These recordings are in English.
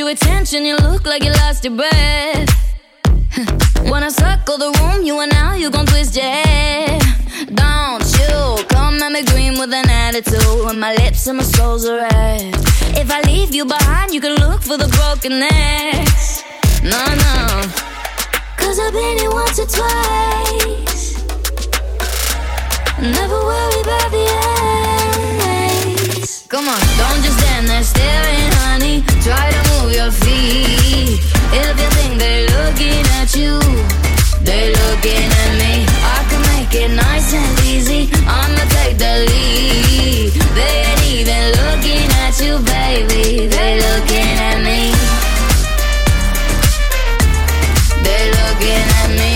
your attention, you look like you lost your breath. Wanna circle the room, you and now you gon' twist your head. Don't you come at me green with an attitude, and my lips and my soul's are red. If I leave you behind, you can look for the broken necks. No, no, 'cause I've been here once or twice. Never worry about the ends. Come on, don't just stand there staring, honey. Try to move your feet. If you think they're looking at you, they're looking at me. I can make it nice and easy. I'ma take the lead. They ain't even looking at you, baby. They're looking at me. They're looking at me.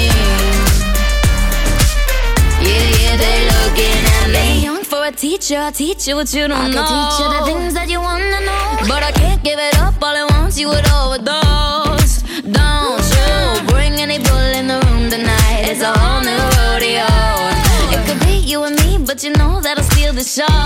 Yeah, yeah, they're looking at me. Young for a teacher, I'll teach you what you don't know. I can teach you the things that you wanna know, but I can't give it up all at once. You would overdose. Don't you bring any bull in the room tonight. It's a whole new rodeo. It could be you and me, but you know that'll steal the show.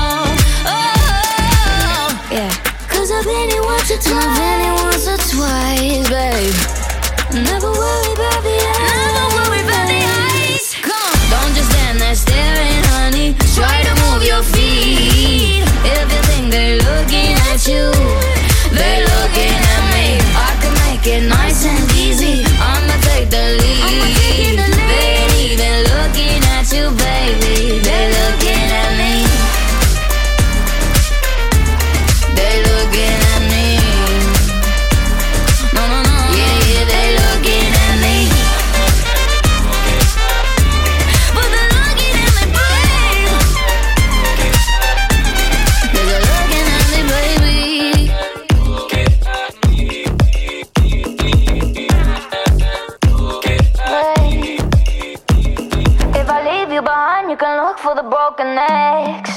Oh, yeah. 'Cause I've been here once or twice. I've been here once or twice, babe. Never worry about the eyes. Never worry about the eyes. Come on, don't just stand there staring, honey. Try to move your feet. If you think they're looking at you, they're looking at me. I can make it nice and easy. I'ma take the lead. They ain't even looking at you, baby. They're looking at me. They're looking at me. No, no, no. Yeah, yeah, they're looking at me. But they're looking at me, babe. They're looking at me, baby. If I leave you behind, you can look for the broken necks.